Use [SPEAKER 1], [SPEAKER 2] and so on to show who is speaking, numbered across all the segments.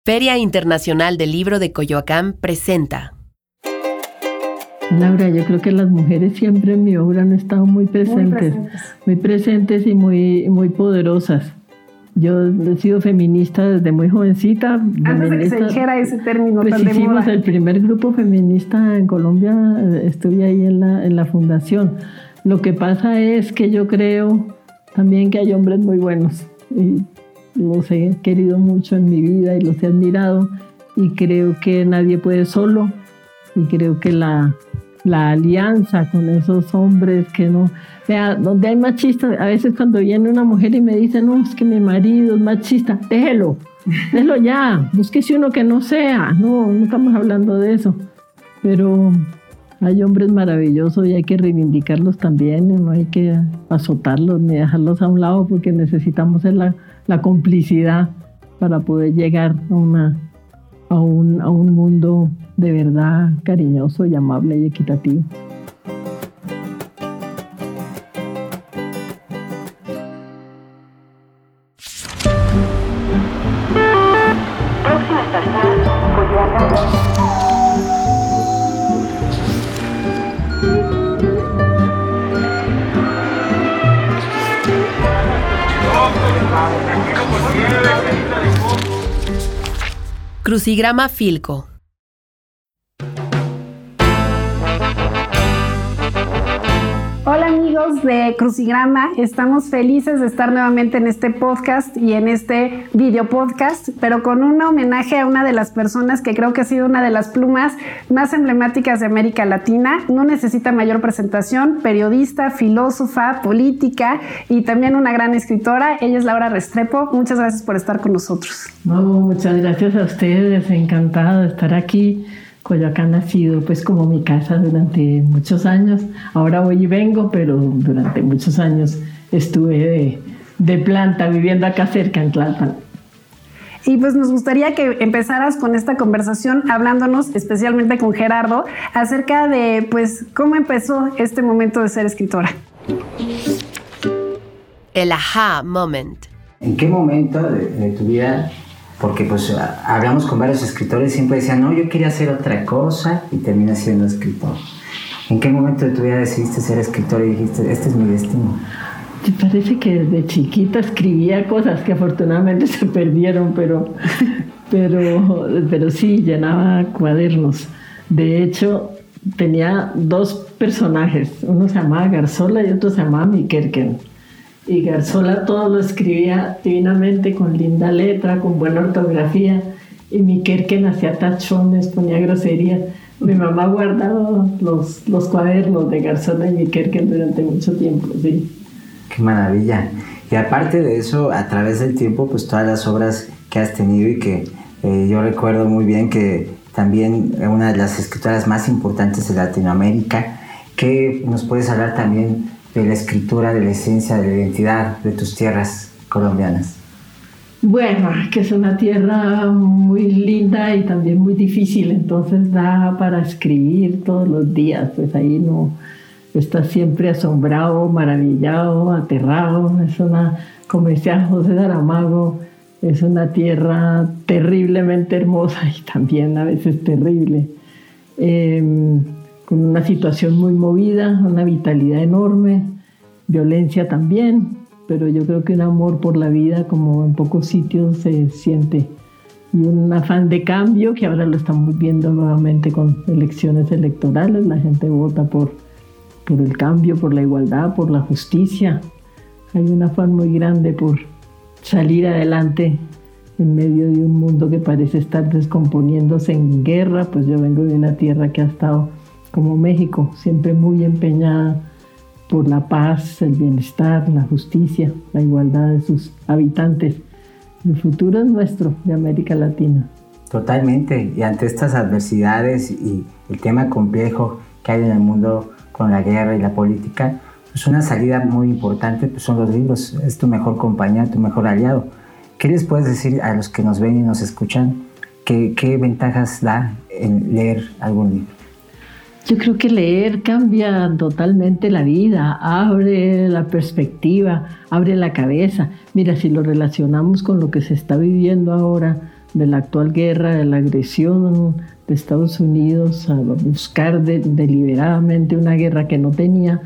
[SPEAKER 1] Feria Internacional del Libro de Coyoacán presenta.
[SPEAKER 2] Laura, yo creo que las mujeres siempre en mi obra han estado muy presentes y muy poderosas. Yo he sido feminista desde muy jovencita.
[SPEAKER 3] Antes de que se dijera ese término
[SPEAKER 2] pues
[SPEAKER 3] tan de
[SPEAKER 2] hicimos
[SPEAKER 3] moda.
[SPEAKER 2] El primer grupo feminista en Colombia, estuve ahí en la fundación. Lo que pasa es que yo creo también que hay hombres muy buenos. Y los he querido mucho en mi vida y los he admirado. Y creo que nadie puede solo. Y creo que la alianza con esos hombres que no... Vea, donde hay machistas, a veces cuando viene una mujer y me dice, no, es que mi marido es machista, déjelo ya, búsquese uno que no sea. No estamos hablando de eso. Pero hay hombres maravillosos y hay que reivindicarlos también, no hay que azotarlos ni dejarlos a un lado porque necesitamos la complicidad para poder llegar a un mundo de verdad cariñoso y amable y equitativo.
[SPEAKER 4] Próxima estación, Coyoacán.
[SPEAKER 1] Crucigrama Filco.
[SPEAKER 3] Hola amigos de Crucigrama, estamos felices de estar nuevamente en este podcast y en este video podcast, pero con un homenaje a una de las personas que creo que ha sido una de las plumas más emblemáticas de América Latina. No necesita mayor presentación, periodista, filósofa, política y también una gran escritora. Ella es Laura Restrepo. Muchas gracias por estar con nosotros.
[SPEAKER 2] No, muchas gracias a ustedes, encantada de estar aquí. Coyoacán ha sido pues como mi casa durante muchos años. Ahora voy y vengo, pero durante muchos años estuve de planta viviendo acá cerca en Tlalpan.
[SPEAKER 3] Y pues nos gustaría que empezaras con esta conversación hablándonos especialmente con Gerardo acerca de pues cómo empezó este momento de ser escritora.
[SPEAKER 1] El aha moment.
[SPEAKER 5] ¿En qué momento de tu vida? Porque pues hablamos con varios escritores y siempre decían, no, yo quería hacer otra cosa y terminé siendo escritor. ¿En qué momento de tu vida decidiste ser escritor y dijiste, este es mi destino?
[SPEAKER 2] Me parece que desde chiquita escribía cosas que afortunadamente se perdieron, pero sí, llenaba cuadernos. De hecho, tenía dos personajes, uno se llamaba Garzola y otro se llamaba Miquerquen. Y Garzola todo lo escribía divinamente, con linda letra, con buena ortografía. Y Miquerquen hacía tachones, ponía groserías. Mi mamá guardaba los cuadernos de Garzola y Miquerquen durante mucho tiempo, sí.
[SPEAKER 5] ¡Qué maravilla! Y aparte de eso, a través del tiempo, pues todas las obras que has tenido y que yo recuerdo muy bien que también una de las escritoras más importantes de Latinoamérica, que nos puedes hablar también de la escritura, de la esencia, de la identidad de tus tierras colombianas.
[SPEAKER 2] Bueno, que es una tierra muy linda y también muy difícil, entonces da para escribir todos los días, pues ahí no estás siempre asombrado, maravillado, aterrado. Como decía José Saramago, es una tierra terriblemente hermosa y también a veces terrible. Con una situación muy movida, una vitalidad enorme, violencia también, pero yo creo que un amor por la vida como en pocos sitios se siente, y un afán de cambio que ahora lo estamos viendo nuevamente con elecciones electorales. La gente vota por el cambio, por la igualdad, por la justicia. Hay un afán muy grande por salir adelante en medio de un mundo que parece estar descomponiéndose en guerra. Pues yo vengo de una tierra que ha estado como México, siempre muy empeñada por la paz, el bienestar, la justicia, la igualdad de sus habitantes. El futuro es nuestro, de América Latina.
[SPEAKER 5] Totalmente, y ante estas adversidades y el tema complejo que hay en el mundo con la guerra y la política, pues una salida muy importante pues son los libros. Es tu mejor compañía, tu mejor aliado. ¿Qué les puedes decir a los que nos ven y nos escuchan? ¿Qué ventajas da en leer algún libro?
[SPEAKER 2] Yo creo que leer cambia totalmente la vida, abre la perspectiva, abre la cabeza. Mira, si lo relacionamos con lo que se está viviendo ahora de la actual guerra, de la agresión de Estados Unidos a buscar deliberadamente una guerra que no tenía.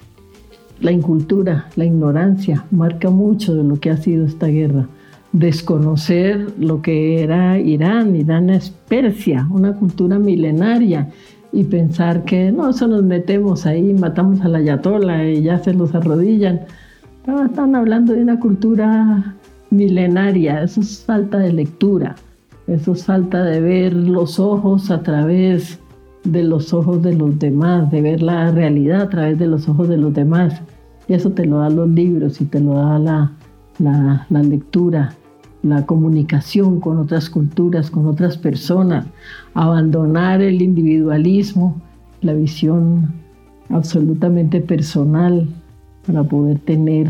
[SPEAKER 2] La incultura, la ignorancia, marca mucho de lo que ha sido esta guerra. Desconocer lo que era Irán. Irán es Persia, una cultura milenaria, y pensar que no, eso nos metemos ahí, matamos al ayatolá y ya se los arrodillan. Están hablando de una cultura milenaria. Eso es falta de lectura, eso es falta de ver los ojos a través de los ojos de los demás, de ver la realidad a través de los ojos de los demás. Y eso te lo dan los libros y te lo da la lectura, la comunicación con otras culturas, con otras personas, abandonar el individualismo, la visión absolutamente personal para poder tener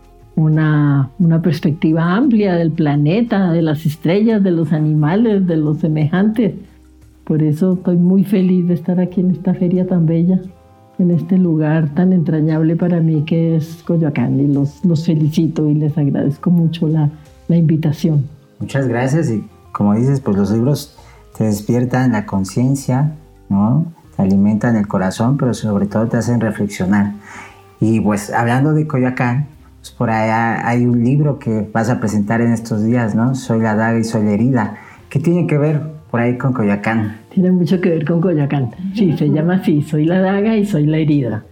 [SPEAKER 2] una perspectiva amplia del planeta, de las estrellas, de los animales, de los semejantes. Por eso estoy muy feliz de estar aquí en esta feria tan bella, en este lugar tan entrañable para mí que es Coyoacán, y los felicito y les agradezco mucho la invitación.
[SPEAKER 5] Muchas gracias, y como dices, pues los libros te despiertan la conciencia, ¿no? Te alimentan el corazón, pero sobre todo te hacen reflexionar. Y pues hablando de Coyoacán, pues por allá hay un libro que vas a presentar en estos días, ¿no? Soy la daga y soy la herida. ¿Qué tiene que ver por ahí con Coyoacán?
[SPEAKER 2] Tiene mucho que ver con Coyoacán. Sí, se llama así, Soy la daga y soy la herida.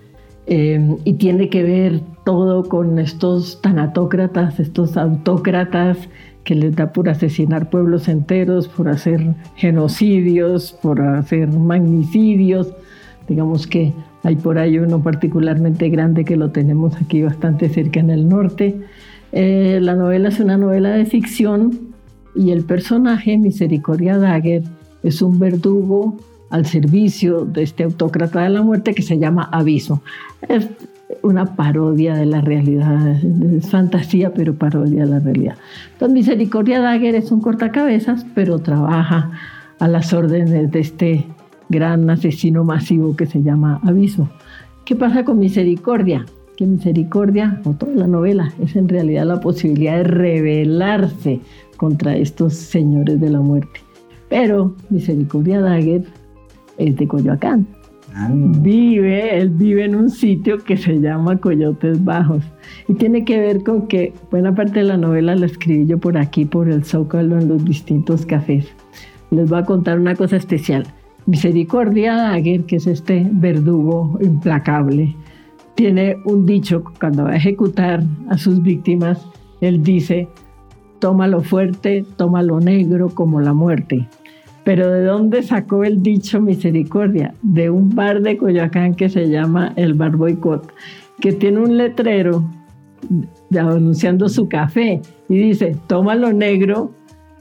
[SPEAKER 2] Y tiene que ver todo con estos tanatócratas, estos autócratas que les da por asesinar pueblos enteros, por hacer genocidios, por hacer magnicidios. Digamos que hay por ahí uno particularmente grande que lo tenemos aquí bastante cerca en el norte. La novela es una novela de ficción y el personaje, Misericordia Dagger, es un verdugo al servicio de este autócrata de la muerte que se llama Abismo. Es una parodia de la realidad, es fantasía, pero parodia de la realidad. Entonces, Misericordia Dagger es un cortacabezas, pero trabaja a las órdenes de este gran asesino masivo que se llama Abismo. ¿Qué pasa con Misericordia? Que Misericordia, o toda la novela, es en realidad la posibilidad de rebelarse contra estos señores de la muerte. Pero Misericordia Dagger es de Coyoacán. Él vive en un sitio que se llama Coyotes Bajos, y tiene que ver con que buena parte de la novela la escribí yo por aquí, por el Zócalo, en los distintos cafés. Les voy a contar una cosa especial. Misericordia Dagger, que es este verdugo implacable, tiene un dicho cuando va a ejecutar a sus víctimas. Él dice: tómalo fuerte, tómalo negro como la muerte. Pero ¿de dónde sacó el dicho Misericordia? De un bar de Coyoacán que se llama el Bar Boicot, que tiene un letrero anunciando su café y dice: tómalo negro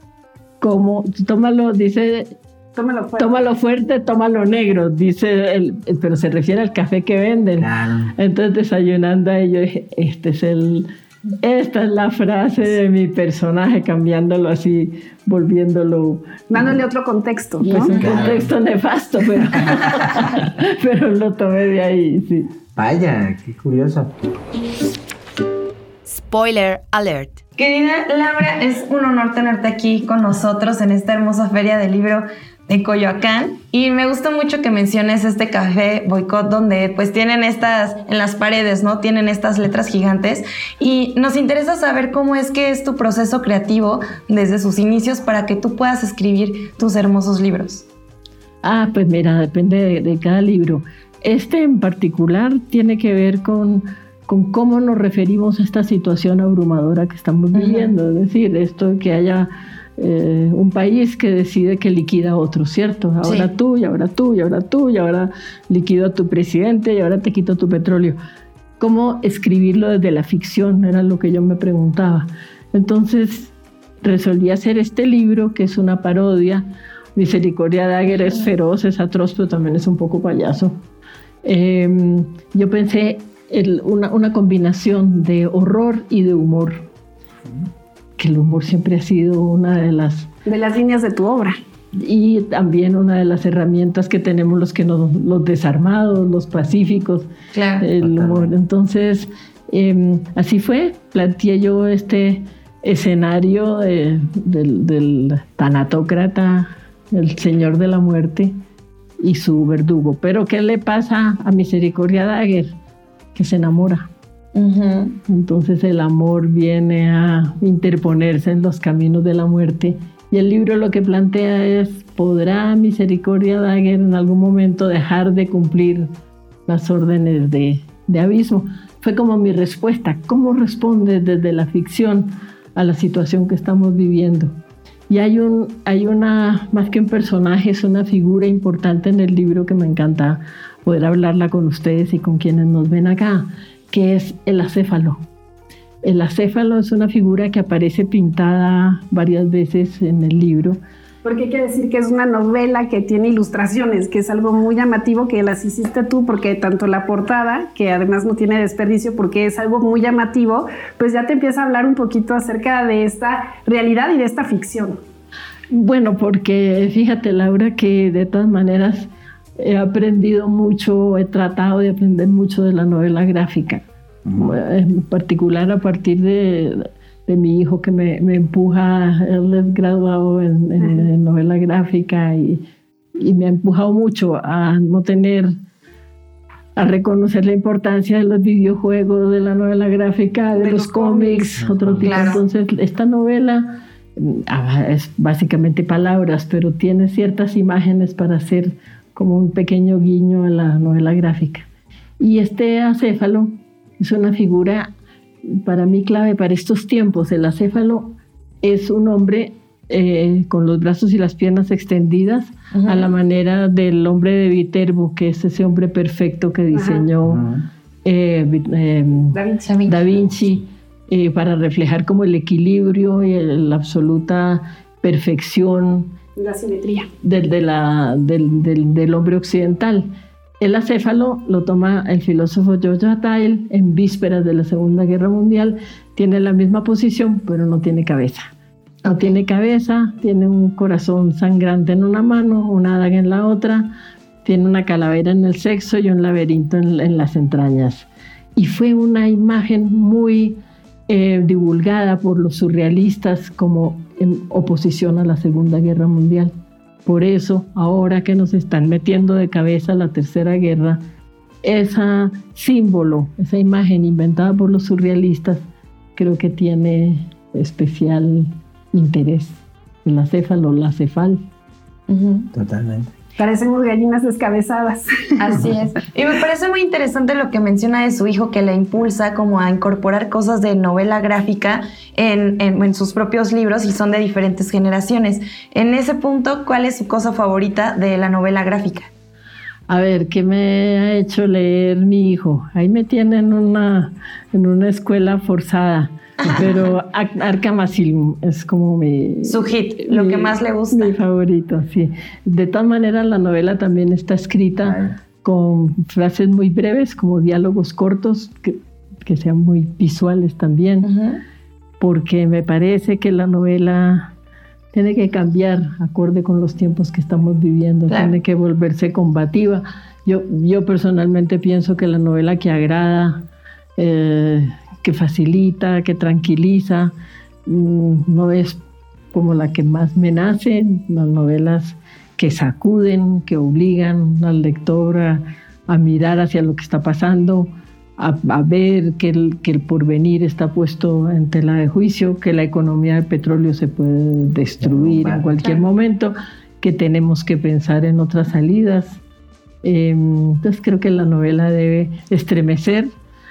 [SPEAKER 2] como, dice, tómalo fuerte, tómalo negro, dice él, pero se refiere al café que venden. Claro. Entonces, desayunando a ellos, esta es la frase de mi personaje, cambiándolo así, volviéndolo...
[SPEAKER 3] Dándole otro contexto, ¿no?
[SPEAKER 2] Pues un contexto nefasto, pero lo tomé de ahí, sí.
[SPEAKER 5] Vaya, qué curioso.
[SPEAKER 1] Spoiler alert.
[SPEAKER 6] Querida Laura, es un honor tenerte aquí con nosotros en esta hermosa feria del libro de Coyoacán, y me gusta mucho que menciones este café Boicot, donde pues tienen estas en las paredes, ¿no? Tienen estas letras gigantes, y nos interesa saber cómo es que es tu proceso creativo desde sus inicios para que tú puedas escribir tus hermosos libros.
[SPEAKER 2] Pues mira, depende de cada libro. Este en particular tiene que ver con cómo nos referimos a esta situación abrumadora que estamos viviendo. Es decir, esto que haya un país que decide que liquida a otro, ¿cierto? Ahora sí. Tú, y ahora tú, y ahora tú, y ahora liquido a tu presidente, y ahora te quito tu petróleo. ¿Cómo escribirlo desde la ficción? Era lo que yo me preguntaba. Entonces resolví hacer este libro, que es una parodia. Misericordia Dagger es feroz, es atroz, pero también es un poco payaso. Yo pensé una combinación de horror y de humor, que el humor siempre ha sido una de las
[SPEAKER 3] líneas de tu obra,
[SPEAKER 2] y también una de las herramientas que tenemos los desarmados, los pacíficos. Claro. El humor. Entonces así fue, planteé yo este escenario del tanatócrata, el señor de la muerte y su verdugo. Pero ¿qué le pasa a Misericordia Dagger? Que se enamora. Uh-huh. Entonces el amor viene a interponerse en los caminos de la muerte. Y el libro lo que plantea es, ¿podrá Misericordia Dagger en algún momento dejar de cumplir las órdenes de Abismo? Fue como mi respuesta. ¿Cómo responde desde la ficción a la situación que estamos viviendo? Y hay una, más que un personaje, es una figura importante en el libro que me encanta poder hablarla con ustedes y con quienes nos ven acá, que es el acéfalo. El acéfalo es una figura que aparece pintada varias veces en el libro.
[SPEAKER 3] Porque hay que decir que es una novela que tiene ilustraciones, que es algo muy llamativo, que las hiciste tú, porque tanto la portada, que además no tiene desperdicio porque es algo muy llamativo, pues ya te empieza a hablar un poquito acerca de esta realidad y de esta ficción.
[SPEAKER 2] Bueno, porque fíjate, Laura, que de todas maneras he aprendido mucho, he tratado de aprender mucho de la novela gráfica, en particular a partir de mi hijo que me empuja. Él es graduado en novela gráfica y me ha empujado mucho a a reconocer la importancia de los videojuegos, de la novela gráfica, de los cómics, otro tipo. Claro. Entonces, esta novela es básicamente palabras, pero tiene ciertas imágenes para hacer como un pequeño guiño a la novela gráfica. Y este acéfalo es una figura para mí clave para estos tiempos. El acéfalo es un hombre con los brazos y las piernas extendidas, uh-huh, a la manera del hombre de Viterbo, que es ese hombre perfecto que diseñó Da Vinci, para reflejar como el equilibrio y la absoluta perfección,
[SPEAKER 3] la simetría
[SPEAKER 2] del hombre occidental. El acéfalo lo toma el filósofo George Attal en vísperas de la Segunda Guerra Mundial. Tiene la misma posición, pero no tiene cabeza. No tiene cabeza, tiene un corazón sangrante en una mano, una daga en la otra, tiene una calavera en el sexo y un laberinto en las entrañas. Y fue una imagen muy divulgada por los surrealistas como en oposición a la Segunda Guerra Mundial. Por eso, ahora que nos están metiendo de cabeza la Tercera Guerra, ese símbolo, esa imagen inventada por los surrealistas, creo que tiene especial interés. El acéfalo, la cefal.
[SPEAKER 5] Uh-huh. Totalmente.
[SPEAKER 3] Parecemos gallinas descabezadas.
[SPEAKER 6] Así es. Y me parece muy interesante lo que menciona de su hijo, que le impulsa como a incorporar cosas de novela gráfica en sus propios libros y son de diferentes generaciones. En ese punto, ¿cuál es su cosa favorita de la novela gráfica?
[SPEAKER 2] A ver, ¿qué me ha hecho leer mi hijo? Ahí me tiene en una escuela forzada. Pero Arkham Asylum es como
[SPEAKER 6] su hit, lo que más le gusta.
[SPEAKER 2] Mi favorito, sí. De todas maneras, la novela también está escrita con frases muy breves, como diálogos cortos, que sean muy visuales también, uh-huh, porque me parece que la novela tiene que cambiar acorde con los tiempos que estamos viviendo, claro, tiene que volverse combativa. Yo personalmente pienso que la novela que agrada, que facilita, que tranquiliza, no es como la que más me nace. Las novelas que sacuden, que obligan al lector a mirar hacia lo que está pasando, a ver que el porvenir está puesto en tela de juicio, que la economía del petróleo se puede destruir en cualquier momento, que tenemos que pensar en otras salidas. Entonces creo que la novela debe estremecer.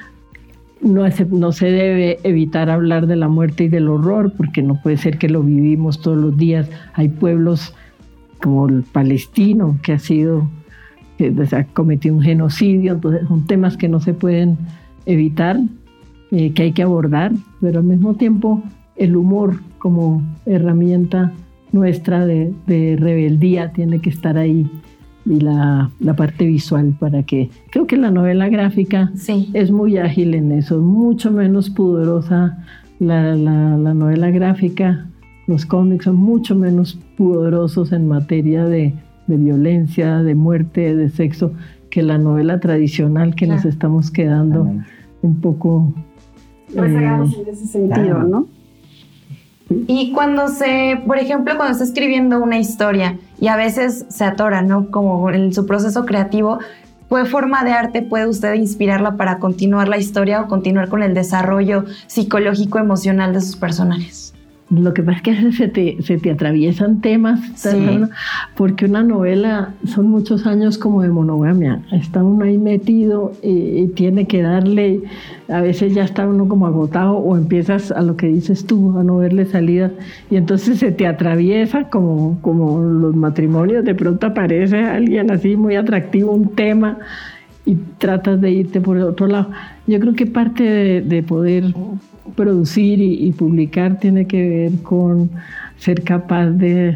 [SPEAKER 2] No se debe evitar hablar de la muerte y del horror, porque no puede ser que lo vivimos todos los días. Hay pueblos como el palestino que ha cometido un genocidio. Entonces son temas que no se pueden evitar, que hay que abordar, pero al mismo tiempo el humor como herramienta nuestra de rebeldía tiene que estar ahí, y la parte visual, para que... Creo que la novela gráfica es muy ágil en eso, mucho menos pudorosa la novela gráfica. Los cómics son mucho menos pudorosos en materia de violencia, de muerte, de sexo, que la novela tradicional, que nos estamos quedando un poco...
[SPEAKER 3] rezagados en ese sentido, ¿no?
[SPEAKER 6] Y por ejemplo, cuando está escribiendo una historia y a veces se atora, ¿no? Como en su proceso creativo, ¿qué forma de arte puede usted inspirarla para continuar la historia o continuar con el desarrollo psicológico emocional de sus personajes?
[SPEAKER 2] Lo que pasa es que a veces se te atraviesan temas,
[SPEAKER 6] Sí.
[SPEAKER 2] porque una novela son muchos años como de monogamia. Está uno ahí metido y tiene que darle, a veces ya está uno como agotado o empiezas a lo que dices tú, a no verle salida. Y entonces se te atraviesa como los matrimonios, de pronto aparece alguien así muy atractivo, un tema, y tratas de irte por el otro lado. Yo creo que parte de poder producir y publicar tiene que ver con ser capaz de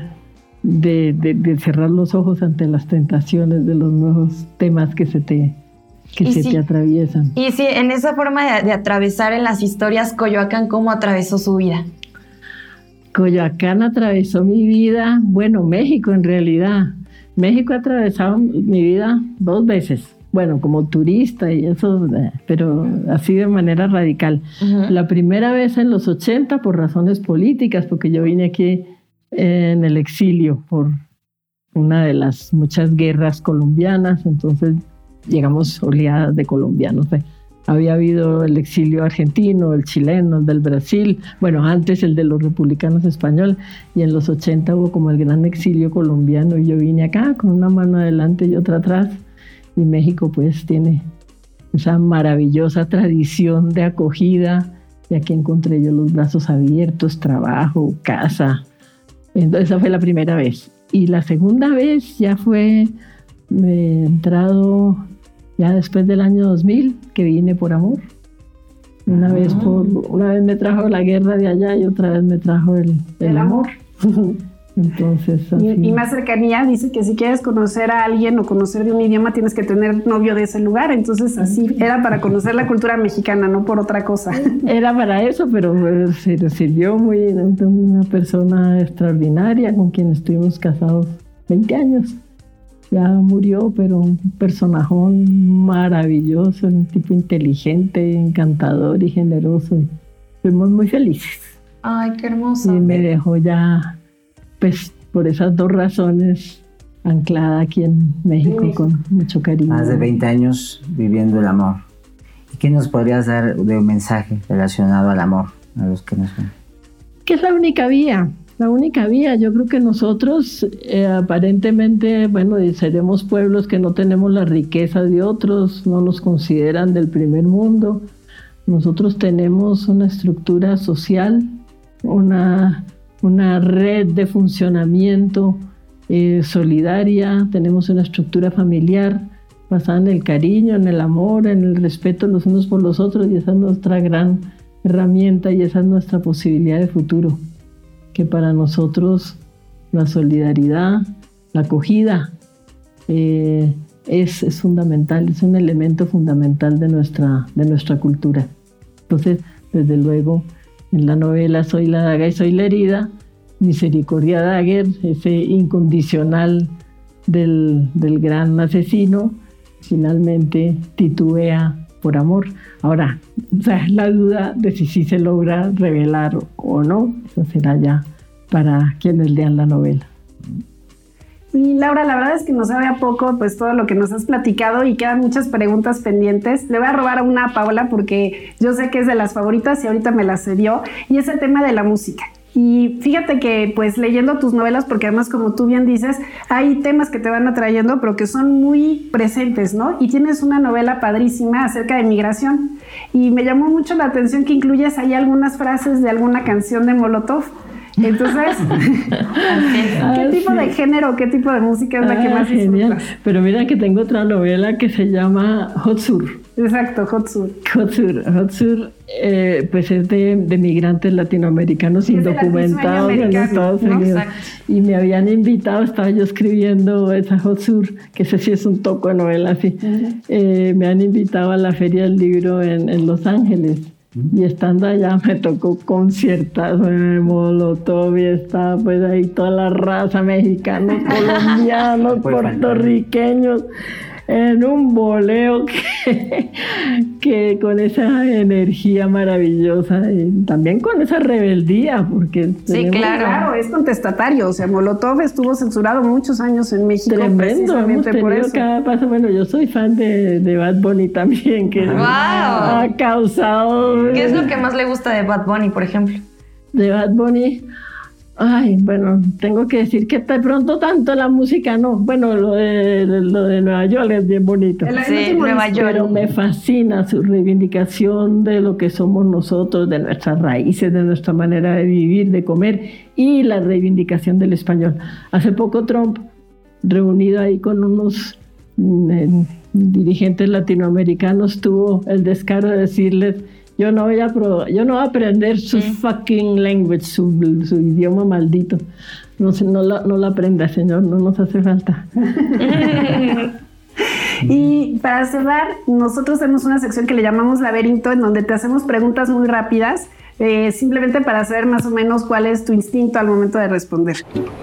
[SPEAKER 2] cerrar los ojos ante las tentaciones de los nuevos temas que se te atraviesan.
[SPEAKER 6] Y sí, en esa forma de atravesar en las historias, Coyoacán, ¿cómo atravesó su vida?
[SPEAKER 2] Coyoacán atravesó mi vida, bueno, México en realidad. México ha atravesado mi vida 2 veces. Bueno, como turista y eso, pero así de manera radical. Uh-huh. La primera vez en los 80 por razones políticas, porque yo vine aquí en el exilio por una de las muchas guerras colombianas, entonces llegamos oleadas de colombianos. Había habido el exilio argentino, el chileno, el del Brasil, bueno, antes el de los republicanos españoles, y en los 80 hubo como el gran exilio colombiano, y yo vine acá con una mano adelante y otra atrás. Y México pues tiene esa maravillosa tradición de acogida, y aquí encontré yo los brazos abiertos, trabajo, casa. Entonces esa fue la primera vez. Y la segunda vez ya fue entrado ya después del año 2000, que vine por amor. Una vez me trajo la guerra de allá y otra vez me trajo el amor. Entonces,
[SPEAKER 3] y más cercanía, dice que si quieres conocer a alguien o conocer de un idioma tienes que tener novio de ese lugar, entonces así era para conocer la cultura mexicana, no por otra cosa.
[SPEAKER 2] Era para eso, pero se sirvió muy una persona extraordinaria con quien estuvimos casados 20 años. Ya murió, pero un personajón maravilloso, un tipo inteligente, encantador y generoso. Fuimos muy felices.
[SPEAKER 6] Ay, qué hermoso.
[SPEAKER 2] Y me dejó ya, pues por esas 2 razones, anclada aquí en México con mucho cariño.
[SPEAKER 5] Más de 20 años viviendo el amor. ¿Y qué nos podrías dar de un mensaje relacionado al amor a los que nos ven?
[SPEAKER 2] Que es la única vía. La única vía. Yo creo que nosotros aparentemente, bueno, seremos pueblos que no tenemos la riqueza de otros, no nos consideran del primer mundo. Nosotros tenemos una estructura social, una red de funcionamiento solidaria, tenemos una estructura familiar basada en el cariño, en el amor, en el respeto los unos por los otros, y esa es nuestra gran herramienta y esa es nuestra posibilidad de futuro. Que para nosotros la solidaridad, la acogida es fundamental, es un elemento fundamental de nuestra cultura. Entonces, desde luego, en la novela Soy la daga y soy la herida, Misericordia Dagger, ese incondicional del gran asesino, finalmente titubea por amor. Ahora, o sea, la duda de si sí se logra revelar o no, eso será ya para quienes lean la novela.
[SPEAKER 3] Y Laura, la verdad es que nos sabe a poco pues todo lo que nos has platicado y quedan muchas preguntas pendientes. Le voy a robar una a Paula porque yo sé que es de las favoritas y ahorita me las cedió, y es el tema de la música. Y fíjate que pues leyendo tus novelas, porque además como tú bien dices, hay temas que te van atrayendo pero que son muy presentes, ¿no? Y tienes una novela padrísima acerca de migración y me llamó mucho la atención que incluyes ahí algunas frases de alguna canción de Molotov. Entonces, ¿qué tipo de género, qué tipo de música es la que más disfrutas?
[SPEAKER 2] Pero mira que tengo otra novela que se llama Hot Sur.
[SPEAKER 3] Exacto, Hot Sur.
[SPEAKER 2] Hot Sur, pues es de migrantes latinoamericanos indocumentados en Estados Unidos. ¿No? Y me habían invitado, estaba yo escribiendo esa Hot Sur, que sé si es un toco de novela así. Uh-huh. Me han invitado a la Feria del Libro en Los Ángeles. Y estando allá me tocó conciertazo en Molotov y estaba pues ahí toda la raza, mexicanos, colombianos, puertorriqueños. en un boleo que con esa energía maravillosa y también con esa rebeldía, porque
[SPEAKER 6] sí,
[SPEAKER 3] claro, es contestatario. O sea, Molotov estuvo censurado muchos años en México.
[SPEAKER 2] Tremendo, hemos tenido por eso. Cada paso. Bueno, yo soy fan de Bad Bunny también, que ha causado...
[SPEAKER 6] ¿Qué es lo que más le gusta de Bad Bunny, por ejemplo?
[SPEAKER 2] De Bad Bunny... Ay, bueno, tengo que decir que de pronto tanto la música no. Bueno, lo de Nueva York es bien bonito.
[SPEAKER 6] Sí, Nueva York.
[SPEAKER 2] Pero me fascina su reivindicación de lo que somos nosotros, de nuestras raíces, de nuestra manera de vivir, de comer y la reivindicación del español. Hace poco Trump, reunido ahí con unos dirigentes latinoamericanos, tuvo el descaro de decirles: yo no voy a aprender su fucking language, su idioma maldito. No la aprenda, señor, no nos hace falta.
[SPEAKER 3] Y para cerrar, nosotros tenemos una sección que le llamamos Laberinto, en donde te hacemos preguntas muy rápidas, simplemente para saber más o menos cuál es tu instinto al momento de responder.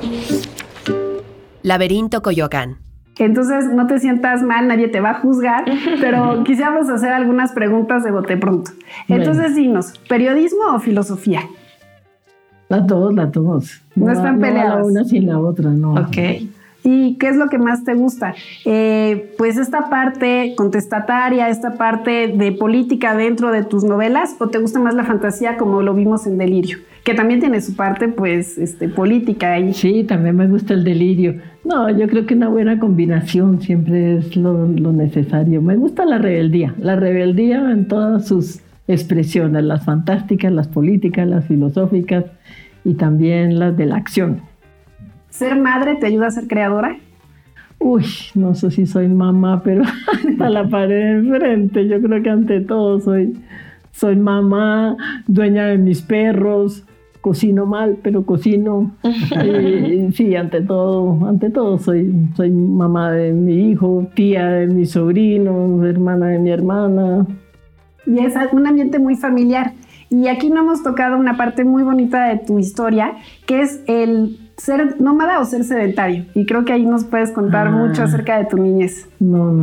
[SPEAKER 1] Laberinto Coyoacán.
[SPEAKER 3] Entonces, no te sientas mal, nadie te va a juzgar, pero quisiéramos hacer algunas preguntas de bote pronto. Entonces, dinos, ¿periodismo o filosofía?
[SPEAKER 2] Las dos.
[SPEAKER 3] No están peleadas.
[SPEAKER 2] No la una sin la otra, no.
[SPEAKER 6] Ok.
[SPEAKER 3] ¿Y qué es lo que más te gusta? Pues esta parte contestataria, esta parte de política dentro de tus novelas, ¿o te gusta más la fantasía como lo vimos en Delirio? Que también tiene su parte, pues, política ahí.
[SPEAKER 2] Sí, también me gusta el delirio. No, yo creo que una buena combinación siempre es lo necesario. Me gusta la rebeldía en todas sus expresiones, las fantásticas, las políticas, las filosóficas y también las de la acción.
[SPEAKER 3] ¿Ser madre te ayuda a ser creadora?
[SPEAKER 2] Uy, no sé si soy mamá, pero hasta la pared enfrente. Yo creo que ante todo soy mamá, dueña de mis perros. Cocino mal, pero cocino. Sí, ante todo soy mamá de mi hijo, tía de mis sobrinos, hermana de mi hermana.
[SPEAKER 3] Y es un ambiente muy familiar. Y aquí no hemos tocado una parte muy bonita de tu historia, que es el ser nómada o ser sedentario. Y creo que ahí nos puedes contar mucho acerca de tu niñez.
[SPEAKER 2] No,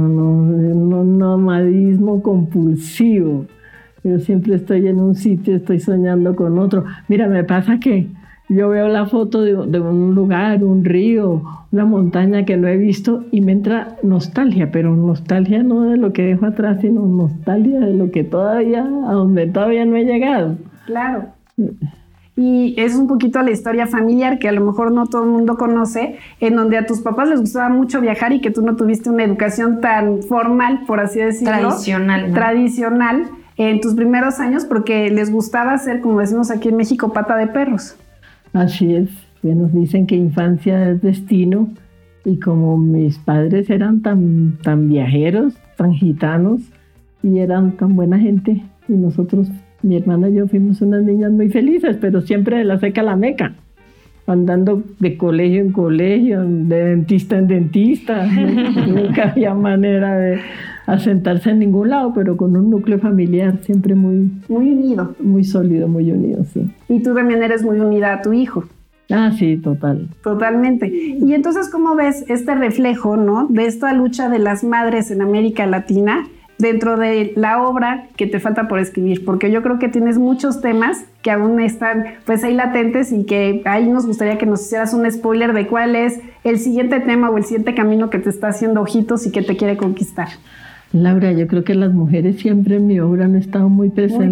[SPEAKER 2] nomadismo compulsivo. Yo siempre estoy en un sitio, estoy soñando con otro. Mira, me pasa que yo veo la foto de un lugar, un río, una montaña que no he visto y me entra nostalgia, pero nostalgia no de lo que dejo atrás, sino nostalgia de lo que a donde todavía no he llegado.
[SPEAKER 3] Claro. Y es un poquito la historia familiar que a lo mejor no todo el mundo conoce, en donde a tus papás les gustaba mucho viajar y que tú no tuviste una educación tan formal, por así decirlo.
[SPEAKER 6] Tradicional, ¿no?
[SPEAKER 3] Tradicional. En tus primeros años, porque les gustaba ser, como decimos aquí en México, pata de perros.
[SPEAKER 2] Así es, que nos dicen que infancia es destino, y como mis padres eran tan viajeros, tan gitanos, y eran tan buena gente, y nosotros, mi hermana y yo, fuimos unas niñas muy felices, pero siempre de la seca a la meca, andando de colegio en colegio, de dentista en dentista. Nunca había manera de asentarse en ningún lado, pero con un núcleo familiar siempre muy
[SPEAKER 3] unido.
[SPEAKER 2] Muy sólido, muy unido, sí.
[SPEAKER 3] Y tú también eres muy unida a tu hijo.
[SPEAKER 2] Ah, sí, total.
[SPEAKER 3] Totalmente. Y entonces, ¿cómo ves este reflejo, ¿no?, de esta lucha de las madres en América Latina dentro de la obra que te falta por escribir? Porque yo creo que tienes muchos temas que aún están pues ahí latentes y que ahí nos gustaría que nos hicieras un spoiler de cuál es el siguiente tema o el siguiente camino que te está haciendo ojitos y que te quiere conquistar.
[SPEAKER 2] Laura, yo creo que las mujeres siempre en mi obra han estado muy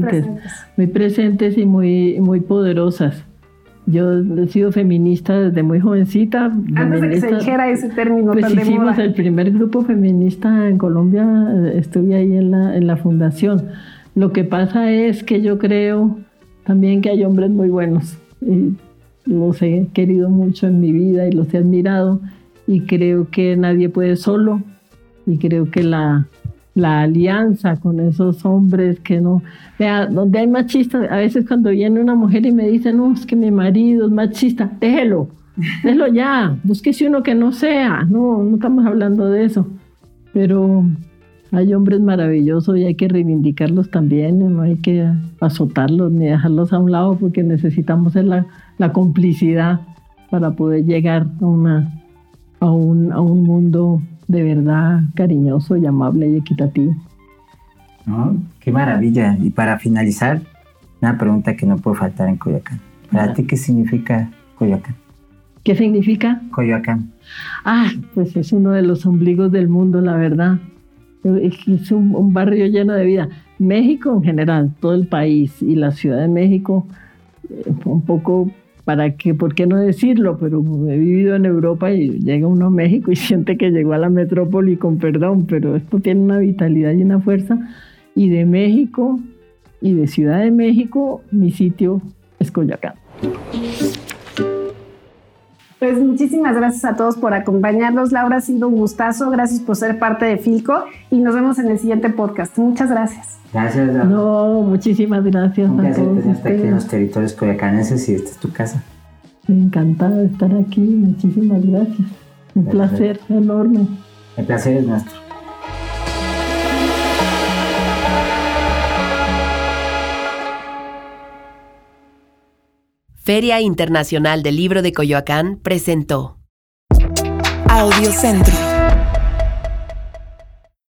[SPEAKER 2] presentes y muy poderosas. Yo he sido feminista desde muy jovencita.
[SPEAKER 3] Antes de que se dijera ese término
[SPEAKER 2] pues
[SPEAKER 3] tan de moda.
[SPEAKER 2] Hicimos el primer grupo feminista en Colombia, estuve ahí en la fundación. Lo que pasa es que yo creo también que hay hombres muy buenos. Y los he querido mucho en mi vida y los he admirado. Y creo que nadie puede solo. Y creo que la alianza con esos hombres que no... Vea, donde hay machistas, a veces cuando viene una mujer y me dice, no, es que mi marido es machista, déjelo ya, búsquese uno que no sea. No estamos hablando de eso. Pero hay hombres maravillosos y hay que reivindicarlos también, no hay que azotarlos ni dejarlos a un lado, porque necesitamos la complicidad para poder llegar a un mundo de verdad cariñoso y amable y equitativo.
[SPEAKER 5] ¿No? Qué maravilla. Y para finalizar, una pregunta que no puede faltar en Coyoacán. ¿Para ti qué significa Coyoacán?
[SPEAKER 2] ¿Qué significa?
[SPEAKER 5] Coyoacán.
[SPEAKER 2] Pues es uno de los ombligos del mundo, la verdad. Es un barrio lleno de vida. México en general, todo el país y la Ciudad de México, un poco, ¿por qué no decirlo? Pero he vivido en Europa y llega uno a México y siente que llegó a la metrópoli, con perdón, pero esto tiene una vitalidad y una fuerza. Y de México y de Ciudad de México, mi sitio es Coyoacán.
[SPEAKER 3] Pues muchísimas gracias a todos por acompañarnos. Laura, ha sido un gustazo. Gracias por ser parte de Filco y nos vemos en el siguiente podcast. Muchas gracias.
[SPEAKER 5] Gracias, Laura.
[SPEAKER 2] No, muchísimas gracias
[SPEAKER 5] Un
[SPEAKER 2] a
[SPEAKER 5] placer
[SPEAKER 2] todos
[SPEAKER 5] tenerte aquí en
[SPEAKER 2] ustedes.
[SPEAKER 5] los territorios coyoacanenses y esta es tu casa.
[SPEAKER 2] Encantada de estar aquí. Muchísimas gracias. Un placer enorme.
[SPEAKER 5] El placer es nuestro.
[SPEAKER 1] Feria Internacional del Libro de Coyoacán presentó
[SPEAKER 7] Audiocentro.